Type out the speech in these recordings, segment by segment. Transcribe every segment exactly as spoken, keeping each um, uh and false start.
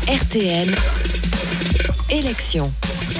R T N, élections.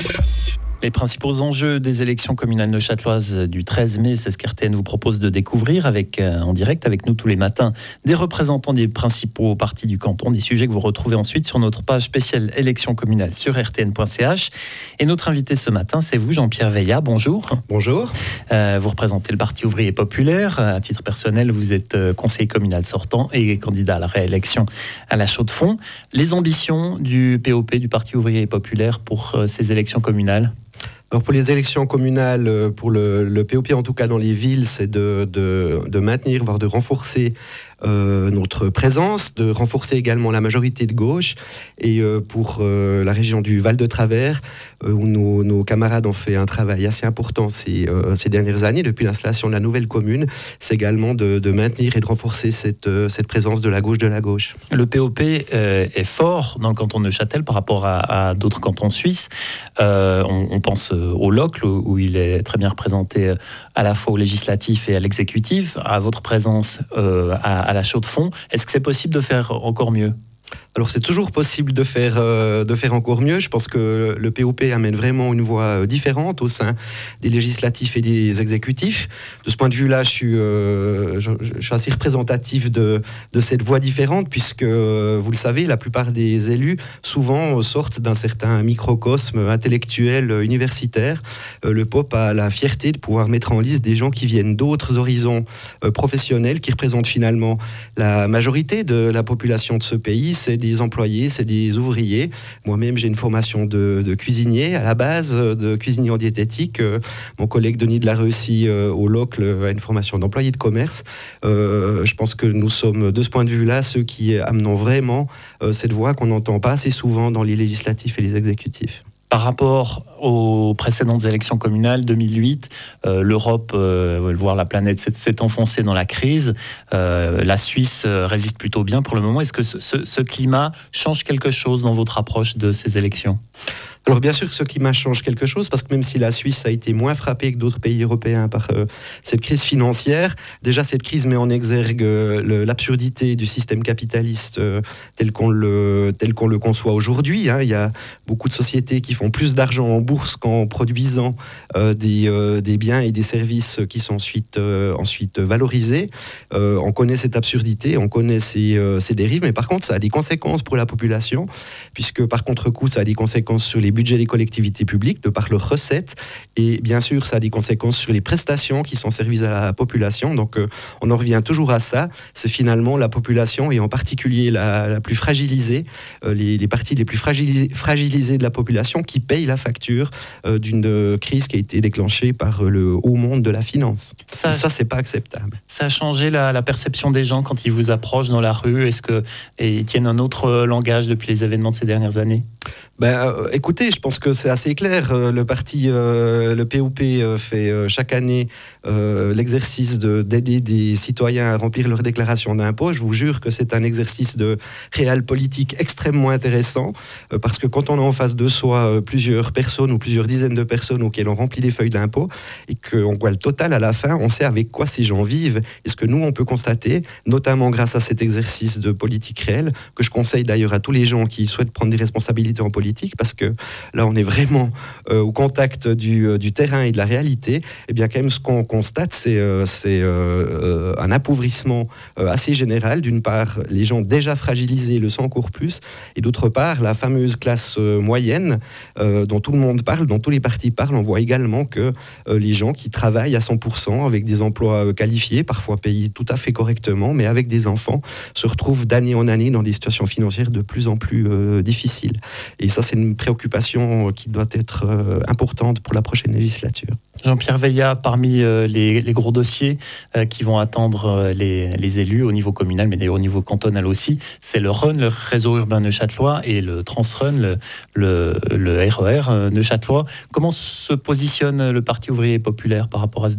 Les principaux enjeux des élections communales neuchâteloises du treize mai, c'est ce qu'R T N vous propose de découvrir avec, euh, en direct avec nous tous les matins, des représentants des principaux partis du canton, des sujets que vous retrouvez ensuite sur notre page spéciale élections communales sur r t n point c h. Et notre invité ce matin, c'est vous, Jean-Pierre Veillat. Bonjour. Bonjour. Euh, vous représentez le Parti ouvrier populaire. À titre personnel, vous êtes euh, conseiller communal sortant et candidat à la réélection à la Chaux-de-Fonds. Les ambitions du P O P, du Parti ouvrier populaire, pour euh, ces élections communales? Alors pour les élections communales, pour le, le P O P en tout cas dans les villes, c'est de, de, de maintenir, voire de renforcer euh, notre présence, de renforcer également la majorité de gauche. Et euh, pour euh, la région du Val de Travers, euh, où nos, nos camarades ont fait un travail assez important ces, euh, ces dernières années, depuis l'installation de la nouvelle commune, c'est également de, de maintenir et de renforcer cette, euh, cette présence de la gauche de la gauche. Le P O P euh, est fort dans le canton de Neuchâtel par rapport à, à d'autres cantons suisses. Euh, on, on pense au Locle, où il est très bien représenté à la fois au législatif et à l'exécutif, à votre présence euh, à, à la Chaux-de-Fonds. Est-ce que c'est possible de faire encore mieux ? Alors c'est toujours possible de faire, euh, de faire encore mieux. Je pense que le P O P amène vraiment une voix différente au sein des législatifs et des exécutifs. De ce point de vue-là, je suis, euh, je, je suis assez représentatif de, de cette voix différente, puisque, vous le savez, la plupart des élus, souvent, sortent d'un certain microcosme intellectuel universitaire. Euh, le P O P a la fierté de pouvoir mettre en liste des gens qui viennent d'autres horizons euh, professionnels, qui représentent finalement la majorité de la population de ce pays. C'est des employés, c'est des ouvriers. Moi-même, j'ai une formation de, de cuisinier à la base, de cuisinier en diététique. Euh, mon collègue Denis de la Reussy euh, au Locle a une formation d'employé de commerce. Euh, je pense que nous sommes, de ce point de vue-là, ceux qui amenons vraiment euh, cette voix qu'on n'entend pas assez souvent dans les législatifs et les exécutifs. Par rapport aux précédentes élections communales, deux mille huit, euh, l'Europe, euh, voire la planète, s'est, s'est enfoncée dans la crise. Euh, la Suisse résiste plutôt bien pour le moment. Est-ce que ce, ce, ce climat change quelque chose dans votre approche de ces élections ? Alors bien sûr que ce climat change quelque chose, parce que même si la Suisse a été moins frappée que d'autres pays européens par euh, cette crise financière, déjà cette crise met en exergue euh, le, l'absurdité du système capitaliste euh, tel qu'on le, tel qu'on le conçoit aujourd'hui. Hein. Il y a beaucoup de sociétés qui font plus d'argent en bourse qu'en produisant euh, des, euh, des biens et des services qui sont ensuite, euh, ensuite valorisés. Euh, on connaît cette absurdité, on connaît ces, euh, ces dérives, mais par contre ça a des conséquences pour la population, puisque par contre-coup ça a des conséquences sur les budget des collectivités publiques de par leurs recettes, et bien sûr ça a des conséquences sur les prestations qui sont servies à la population. Donc euh, on en revient toujours à ça, c'est finalement la population, et en particulier la, la plus fragilisée, euh, les, les parties les plus fragilisées, fragilisées de la population qui payent la facture euh, d'une euh, crise qui a été déclenchée par euh, le haut monde de la finance. Ça, et ça c'est pas acceptable. Ça a changé la, la perception des gens quand ils vous approchent dans la rue. Est-ce qu'ils tiennent un autre langage depuis les événements de ces dernières années ? Ben, euh, écoutez, je pense que c'est assez clair. Euh, le parti, euh, le P O P euh, fait euh, chaque année euh, l'exercice de, d'aider des citoyens à remplir leur déclaration d'impôt. Je vous jure que c'est un exercice de réel politique extrêmement intéressant, euh, parce que quand on a en face de soi euh, plusieurs personnes ou plusieurs dizaines de personnes auxquelles on remplit des feuilles d'impôt et qu'on voit le total à la fin, on sait avec quoi ces gens vivent. Et ce que nous, on peut constater, notamment grâce à cet exercice de politique réelle, que je conseille d'ailleurs à tous les gens qui souhaitent prendre des responsabilités en politique, parce que là on est vraiment euh, au contact du, euh, du terrain et de la réalité. Et bien quand même ce qu'on constate, c'est, euh, c'est euh, un appauvrissement euh, assez général. D'une part, les gens déjà fragilisés le sont encore plus, et d'autre part, la fameuse classe euh, moyenne euh, dont tout le monde parle, dont tous les partis parlent. On voit également que euh, les gens qui travaillent à cent pour cent avec des emplois euh, qualifiés, parfois payés tout à fait correctement, mais avec des enfants, se retrouvent d'année en année dans des situations financières de plus en plus euh, difficiles. Et ça, c'est une préoccupation qui doit être euh, importante pour la prochaine législature. Jean-Pierre Veillat, parmi euh, les, les gros dossiers euh, qui vont attendre euh, les, les élus au niveau communal, mais d'ailleurs au niveau cantonal aussi, c'est le R U N, le réseau urbain neuchâtelois, et le Transrun, le, le, le R E R neuchâtelois. Comment se positionne le Parti ouvrier populaire par rapport à ce dossier ?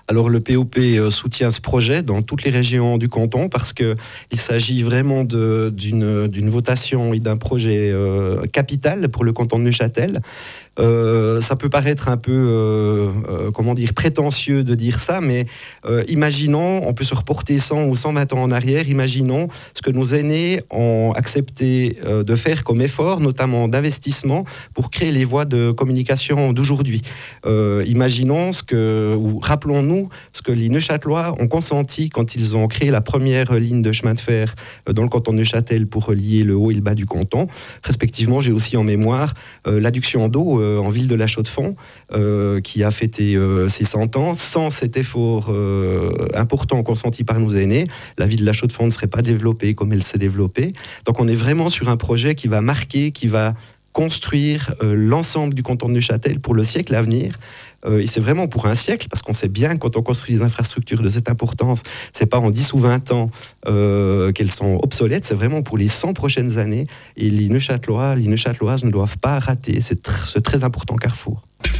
Alors le P O P soutient ce projet dans toutes les régions du canton parce qu'il s'agit vraiment de, d'une, d'une votation et d'un projet euh, capital pour le canton de Neuchâtel. Euh, ça peut paraître un peu, euh, euh, comment dire, prétentieux de dire ça, mais euh, imaginons, on peut se reporter cent ou cent vingt ans en arrière, imaginons ce que nos aînés ont accepté euh, de faire comme effort, notamment d'investissement, pour créer les voies de communication d'aujourd'hui. Euh, imaginons ce que, ou rappelons-nous ce que les Neuchâtelois ont consenti quand ils ont créé la première ligne de chemin de fer dans le canton de Neuchâtel pour relier le haut et le bas du canton. Respectivement, j'ai aussi en mémoire euh, l'adduction d'eau euh, en ville de La Chaux-de-Fonds, euh, qui a fêté euh, ses cent ans. Sans cet effort euh, important consenti par nos aînés, la ville de La Chaux-de-Fonds ne serait pas développée comme elle s'est développée. Donc on est vraiment sur un projet qui va marquer, qui va construire euh, l'ensemble du canton de Neuchâtel pour le siècle à venir. Euh, et c'est vraiment pour un siècle, parce qu'on sait bien que quand on construit des infrastructures de cette importance, c'est pas en dix ou vingt ans euh, qu'elles sont obsolètes, c'est vraiment pour les cent prochaines années. Et les Neuchâtelois, les Neuchâteloises ne doivent pas rater ce tr- très important carrefour.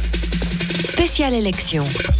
Spéciale élection.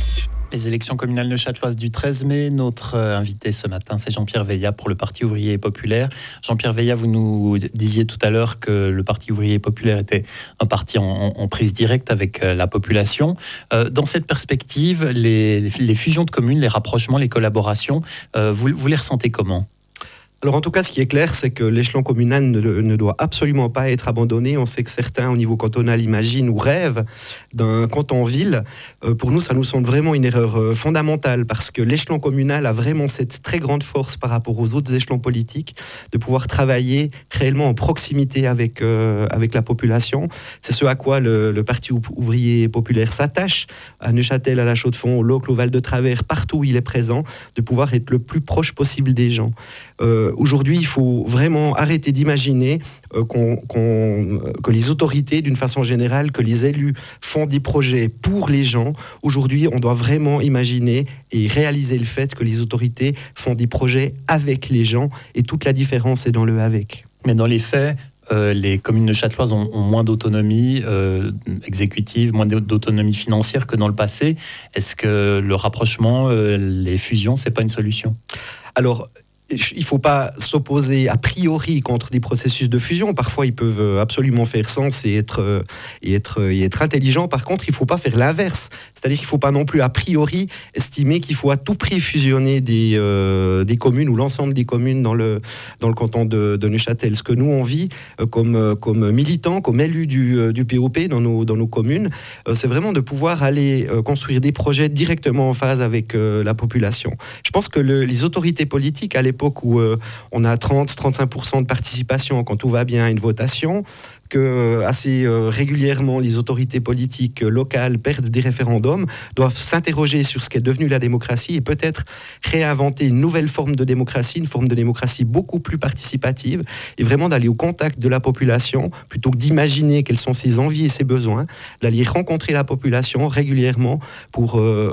Les élections communales neuchâteloises du treize mai. Notre invité ce matin, c'est Jean-Pierre Veillat pour le Parti ouvrier et populaire. Jean-Pierre Veillat, vous nous disiez tout à l'heure que le Parti ouvrier et populaire était un parti en, en prise directe avec la population. Euh, dans cette perspective, les, les fusions de communes, les rapprochements, les collaborations, euh, vous, vous les ressentez comment ? Alors en tout cas, ce qui est clair, c'est que l'échelon communal ne, ne doit absolument pas être abandonné. On sait que certains, au niveau cantonal, imaginent ou rêvent d'un canton-ville. Euh, pour nous, ça nous semble vraiment une erreur euh, fondamentale parce que l'échelon communal a vraiment cette très grande force par rapport aux autres échelons politiques de pouvoir travailler réellement en proximité avec, euh, avec la population. C'est ce à quoi le, le Parti ouvrier populaire s'attache, à Neuchâtel, à La Chaux-de-Fonds, au Locle, au Val-de-Travers, partout où il est présent, de pouvoir être le plus proche possible des gens. Euh, Aujourd'hui, il faut vraiment arrêter d'imaginer euh, qu'on, qu'on, que les autorités, d'une façon générale, que les élus font des projets pour les gens. Aujourd'hui, on doit vraiment imaginer et réaliser le fait que les autorités font des projets avec les gens et toute la différence est dans le « avec ». Mais dans les faits, Euh, les communes neuchâteloises ont, ont moins d'autonomie euh, exécutive, moins d'autonomie financière que dans le passé. Est-ce que le rapprochement, euh, les fusions, c'est pas une solution ? Alors, il ne faut pas s'opposer a priori contre des processus de fusion. Parfois, ils peuvent absolument faire sens et être, et être, et être intelligents. Par contre, il ne faut pas faire l'inverse. C'est-à-dire qu'il ne faut pas non plus a priori estimer qu'il faut à tout prix fusionner des, euh, des communes ou l'ensemble des communes dans le, dans le canton de, de Neuchâtel. Ce que nous, on vit euh, comme, comme militants, comme élus du, du P O P dans nos, dans nos communes, euh, c'est vraiment de pouvoir aller euh, construire des projets directement en phase avec euh, la population. Je pense que le, les autorités politiques, à l'époque, époque où euh, on a trente à trente-cinq pour cent de participation quand tout va bien à une votation, que euh, assez euh, régulièrement les autorités politiques euh, locales perdent des référendums, doivent s'interroger sur ce qu'est devenu la démocratie et peut-être réinventer une nouvelle forme de démocratie, une forme de démocratie beaucoup plus participative et vraiment d'aller au contact de la population plutôt que d'imaginer quelles sont ses envies et ses besoins, d'aller rencontrer la population régulièrement pour euh,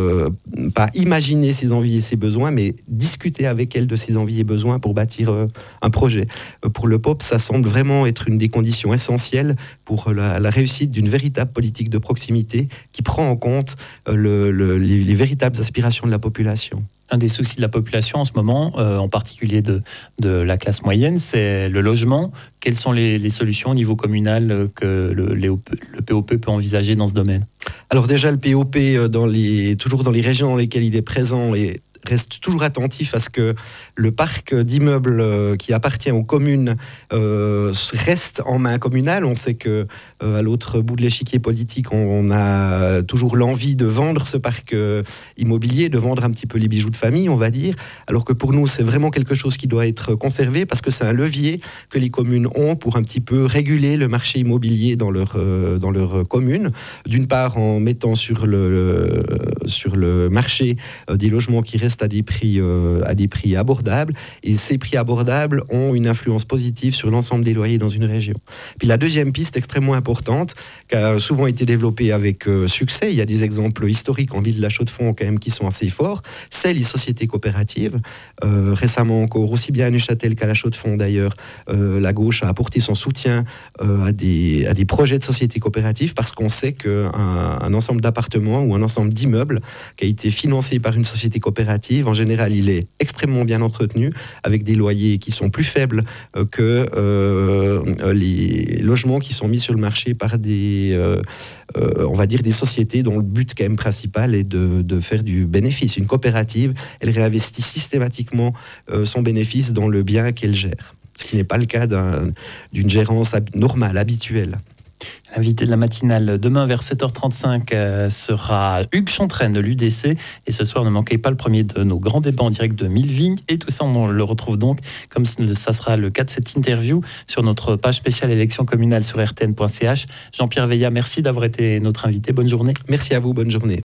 euh, pas imaginer ses envies et ses besoins, mais discuter avec elle de ses envies et besoins pour bâtir euh, un projet. Euh, pour le P O P, ça semble vraiment être une des conditions essentielle pour la, la réussite d'une véritable politique de proximité qui prend en compte le, le, les, les véritables aspirations de la population. Un des soucis de la population en ce moment, euh, en particulier de, de la classe moyenne, c'est le logement. Quelles sont les, les solutions au niveau communal que le, les, le P O P peut envisager dans ce domaine ? Alors déjà, le P O P, dans les, toujours dans les régions dans lesquelles il est présent, est reste toujours attentif à ce que le parc d'immeubles euh, qui appartient aux communes euh, reste en main communale. On sait que euh, à l'autre bout de l'échiquier politique, on, on a toujours l'envie de vendre ce parc euh, immobilier, de vendre un petit peu les bijoux de famille, on va dire, alors que pour nous, c'est vraiment quelque chose qui doit être conservé parce que c'est un levier que les communes ont pour un petit peu réguler le marché immobilier dans leur, euh, dans leur commune. D'une part, en mettant sur le, le, sur le marché euh, des logements qui restent restent à des prix, euh, à des prix abordables. Et ces prix abordables ont une influence positive sur l'ensemble des loyers dans une région. Puis la deuxième piste extrêmement importante, qui a souvent été développée avec euh, succès, il y a des exemples historiques en ville de la Chaux-de-Fonds quand même qui sont assez forts, c'est les sociétés coopératives. Euh, récemment encore, aussi bien à Neuchâtel qu'à la Chaux-de-Fonds d'ailleurs, euh, la gauche a apporté son soutien euh, à, des, à des projets de sociétés coopératives parce qu'on sait qu'un un ensemble d'appartements ou un ensemble d'immeubles qui a été financé par une société coopérative, en général, il est extrêmement bien entretenu avec des loyers qui sont plus faibles euh, que euh, les logements qui sont mis sur le marché par des, euh, euh, on va dire des sociétés dont le but quand même principal est de, de faire du bénéfice. Une coopérative, elle réinvestit systématiquement euh, son bénéfice dans le bien qu'elle gère, ce qui n'est pas le cas d'un, d'une gérance hab- normale, habituelle. L'invité de la matinale demain vers sept heures trente-cinq euh, sera Hugues Chantraine de l'U D C. Et ce soir, ne manquez pas le premier de nos grands débats en direct de Millevignes. Et tout ça, on le retrouve donc, comme ça sera le cas de cette interview, sur notre page spéciale élection communale sur r t n point c h. Jean-Pierre Veillat, merci d'avoir été notre invité. Bonne journée. Merci à vous, bonne journée.